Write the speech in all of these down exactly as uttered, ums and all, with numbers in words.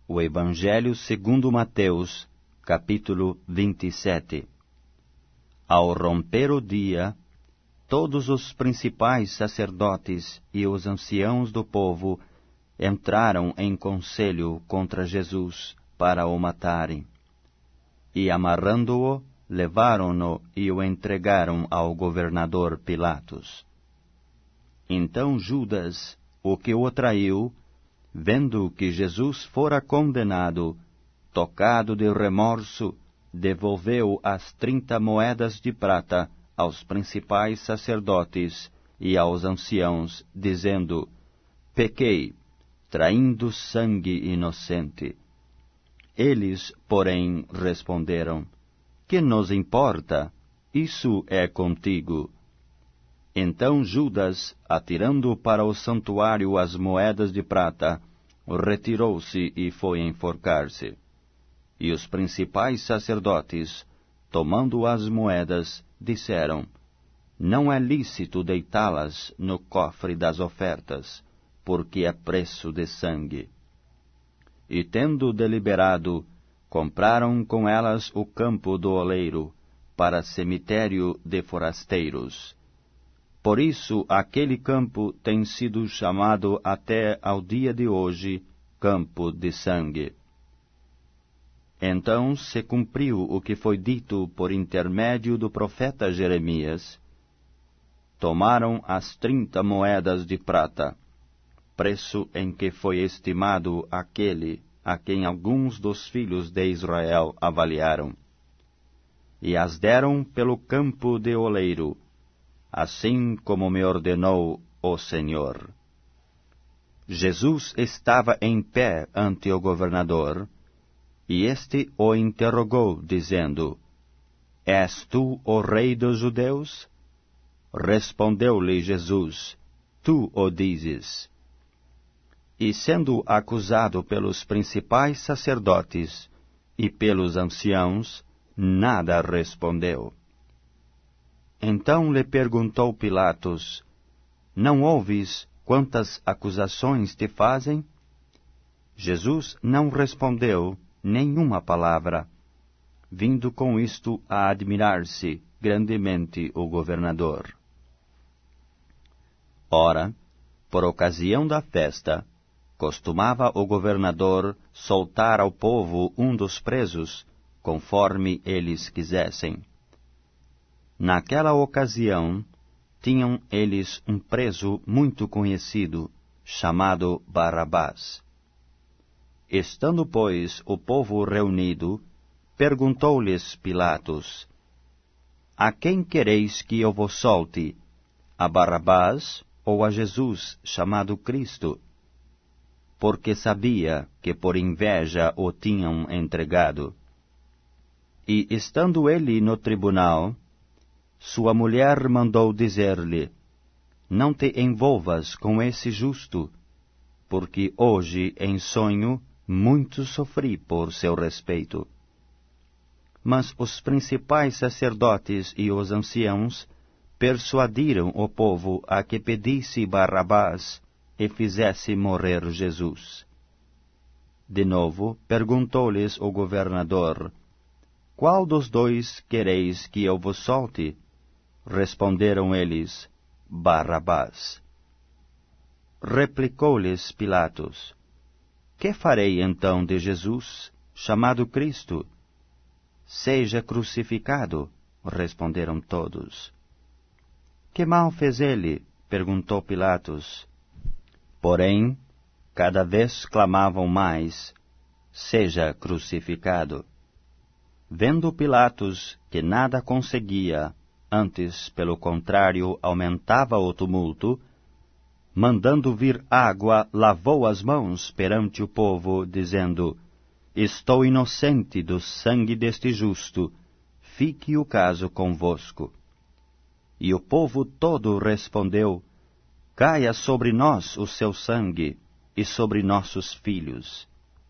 O Evangelho segundo Mateus, capítulo vinte e sete. Ao romper o dia, todos os principais sacerdotes e os anciãos do povo entraram em conselho contra Jesus para o matarem. E amarrando-o, levaram-no e o entregaram ao governador Pilatos. Então Judas, o que o traiu, vendo que Jesus fora condenado, tocado de remorso, devolveu as trinta moedas de prata aos principais sacerdotes e aos anciãos, dizendo: Pequei, traindo sangue inocente. Eles, porém, responderam: Que nos importa? Isso é contigo. Então Judas, atirando para o santuário as moedas de prata, retirou-se e foi enforcar-se. E os principais sacerdotes, tomando as moedas, disseram: Não é lícito deitá-las no cofre das ofertas, porque é preço de sangue. E tendo deliberado, compraram com elas o campo do oleiro, para cemitério de forasteiros. Por isso, aquele campo tem sido chamado até ao dia de hoje Campo de Sangue. Então se cumpriu o que foi dito por intermédio do profeta Jeremias. Tomaram as trinta moedas de prata, preço em que foi estimado aquele a quem alguns dos filhos de Israel avaliaram, e as deram pelo campo de oleiro, assim como me ordenou o Senhor. Jesus estava em pé ante o governador, e este o interrogou, dizendo: És tu o rei dos judeus? Respondeu-lhe Jesus: Tu o dizes. E sendo acusado pelos principais sacerdotes e pelos anciãos, nada respondeu. Então lhe perguntou Pilatos: Não ouves quantas acusações te fazem? Jesus não respondeu nenhuma palavra, vindo com isto a admirar-se grandemente o governador. Ora, por ocasião da festa, costumava o governador soltar ao povo um dos presos, conforme eles quisessem. Naquela ocasião, tinham eles um preso muito conhecido, chamado Barrabás. Estando, pois, o povo reunido, perguntou-lhes Pilatos: A quem quereis que eu vos solte, a Barrabás ou a Jesus, chamado Cristo? Porque sabia que por inveja o tinham entregado. E, estando ele no tribunal, sua mulher mandou dizer-lhe: Não te envolvas com esse justo, porque hoje, em sonho, muito sofri por seu respeito. Mas os principais sacerdotes e os anciãos persuadiram o povo a que pedisse Barrabás e fizesse morrer Jesus. De novo, perguntou-lhes o governador: Qual dos dois quereis que eu vos solte? Responderam eles: Barrabás. Replicou-lhes Pilatos: Que farei então de Jesus, chamado Cristo? Seja crucificado, responderam todos. Que mal fez ele? Perguntou Pilatos. Porém, cada vez clamavam mais: Seja crucificado. Vendo Pilatos que nada conseguia, antes, pelo contrário, aumentava o tumulto, mandando vir água, lavou as mãos perante o povo, dizendo: Estou inocente do sangue deste justo, fique o caso convosco. E o povo todo respondeu: Caia sobre nós o seu sangue, e sobre nossos filhos.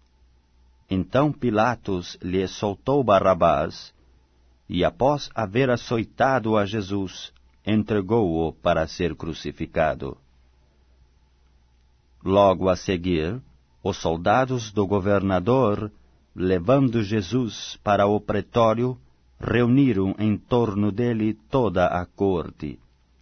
Então Pilatos lhe soltou Barrabás, e após haver açoitado a Jesus, entregou-o para ser crucificado. Logo a seguir, Os soldados do governador, levando Jesus para o pretório, reuniram em torno dele toda a corte.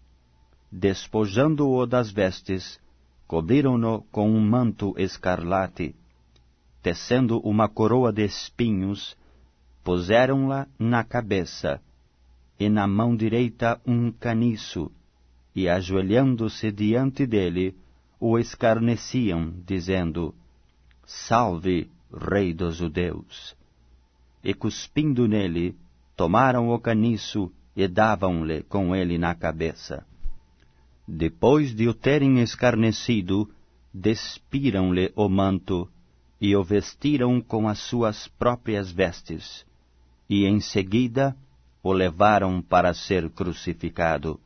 Despojando-o das vestes, cobriram-no com um manto escarlate, tecendo uma coroa de espinhos, puseram-la na cabeça, e na mão direita um caniço, e ajoelhando-se diante dele, o escarneciam, dizendo: Salve, Rei dos Judeus! E cuspindo nele, tomaram o caniço e davam-lhe com ele na cabeça. Depois de o terem escarnecido, despiram-lhe o manto e o vestiram com as suas próprias vestes, e em seguida o levaram para ser crucificado.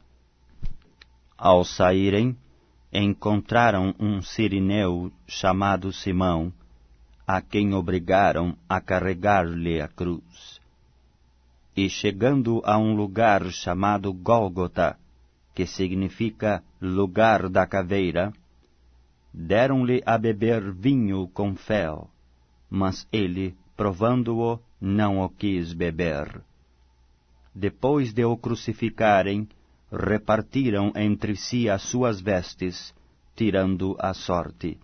Ao saírem, encontraram um cirineu chamado Simão, a quem obrigaram a carregar-lhe a cruz. E chegando a um lugar chamado Gólgota, que significa lugar da caveira, deram-lhe a beber vinho com fel, mas ele, provando-o, não o quis beber. Depois de o crucificarem, repartiram entre si as suas vestes, tirando a sorte.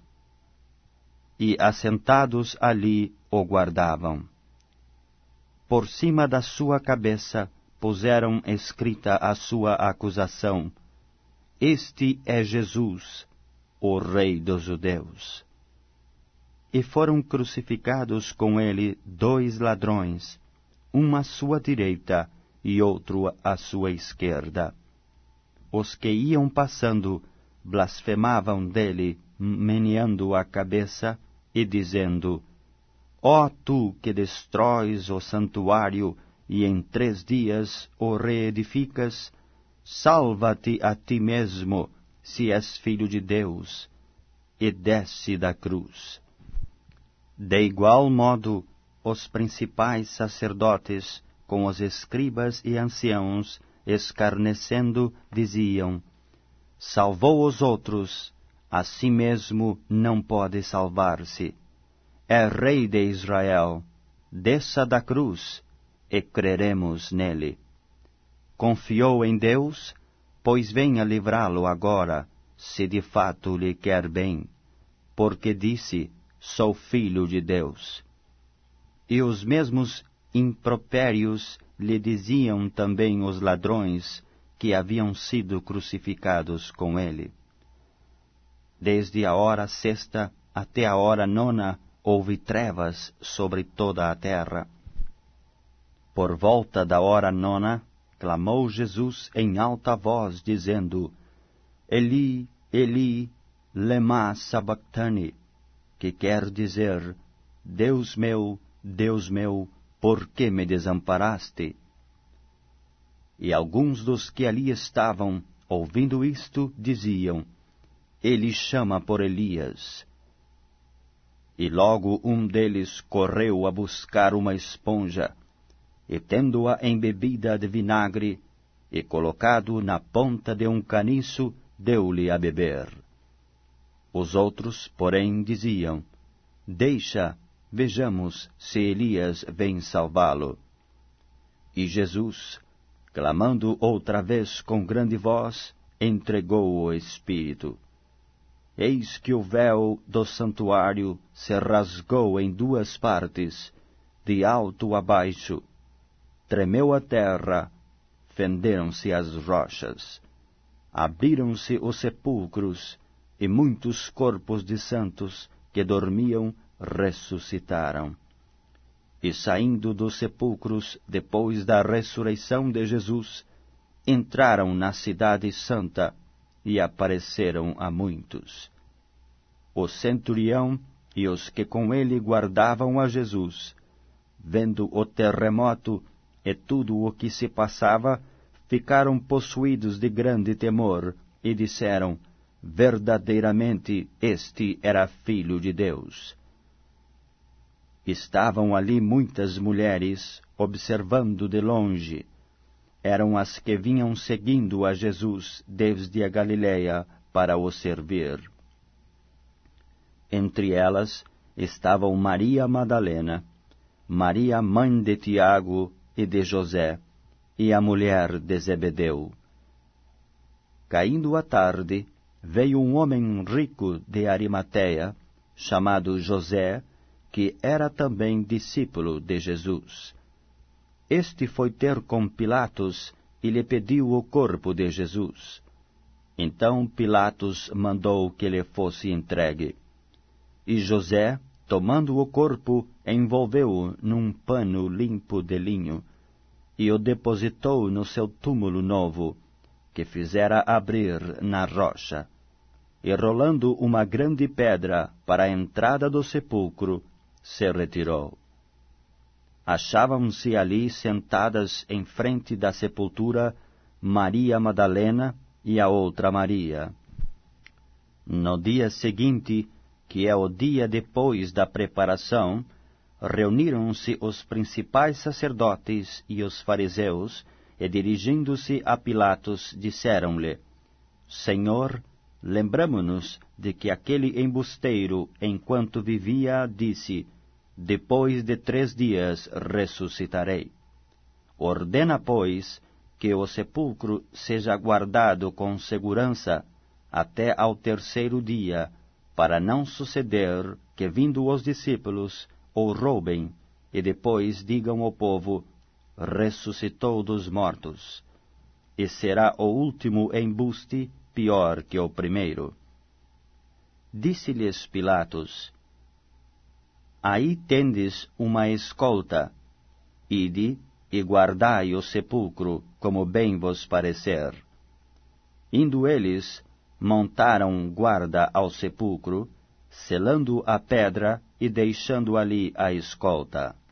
E assentados ali o guardavam. Por cima da sua cabeça puseram escrita a sua acusação: Este é Jesus, o Rei dos Judeus. E foram crucificados com ele dois ladrões, um à sua direita e outro à sua esquerda. Os que iam passando blasfemavam dele, meneando a cabeça e dizendo: Ó tu que destróis o santuário e em três dias o reedificas, salva-te a ti mesmo, se és filho de Deus, e desce da cruz. De igual modo, os principais sacerdotes, com os escribas e anciãos, escarnecendo, diziam: Salvou os outros, a si mesmo não pode salvar-se. É Rei de Israel, desça da cruz, e creremos nele. Confiou em Deus, pois venha livrá-lo agora, se de fato lhe quer bem, porque disse: Sou filho de Deus. E os mesmos impropérios lhe diziam também os ladrões que haviam sido crucificados com ele. Desde a hora sexta até a hora nona houve trevas sobre toda a terra. Por volta da hora nona, clamou Jesus em alta voz, dizendo: Eli, Eli, lema sabachthani, que quer dizer: Deus meu, Deus meu, por que me desamparaste? E alguns dos que ali estavam, ouvindo isto, diziam: Ele chama por Elias. E logo um deles correu a buscar uma esponja, e tendo-a embebida de vinagre, e colocado na ponta de um caniço, deu-lhe a beber. Os outros, porém, diziam: Deixa, vejamos se Elias vem salvá-lo. E Jesus, clamando outra vez com grande voz, entregou o Espírito. Eis que o véu do santuário se rasgou em duas partes, de alto a baixo. Tremeu a terra, fenderam-se as rochas. Abriram-se os sepulcros, e muitos corpos de santos que dormiam ressuscitaram. E saindo dos sepulcros, depois da ressurreição de Jesus, entraram na cidade santa e apareceram a muitos. O centurião e os que com ele guardavam a Jesus, vendo o terremoto e tudo o que se passava, ficaram possuídos de grande temor e disseram: Verdadeiramente este era Filho de Deus. Estavam ali muitas mulheres, observando de longe. Eram as que vinham seguindo a Jesus desde a Galileia para o servir. Entre elas estavam Maria Madalena, Maria mãe de Tiago e de José, e a mulher de Zebedeu. Caindo a tarde, veio um homem rico de Arimateia, chamado José, que era também discípulo de Jesus. Este foi ter com Pilatos e lhe pediu o corpo de Jesus. Então Pilatos mandou que lhe fosse entregue. E José, tomando o corpo, envolveu-o num pano limpo de linho, e o depositou no seu túmulo novo, que fizera abrir na rocha. E rolando uma grande pedra para a entrada do sepulcro, se retirou. Achavam-se ali sentadas em frente da sepultura Maria Madalena e a outra Maria. No dia seguinte, que é o dia depois da preparação, reuniram-se os principais sacerdotes e os fariseus, e dirigindo-se a Pilatos, disseram-lhe: Senhor, lembramo-nos de que aquele embusteiro, enquanto vivia, disse: Depois de três dias ressuscitarei. Ordena, pois, que o sepulcro seja guardado com segurança até ao terceiro dia, para não suceder que, vindo os discípulos, o roubem, e depois digam ao povo: ressuscitou dos mortos. E será o último embuste pior que o primeiro. Disse-lhes Pilatos: Aí tendes uma escolta. Ide e guardai o sepulcro, como bem vos parecer. Indo eles, montaram guarda ao sepulcro, selando a pedra e deixando ali a escolta.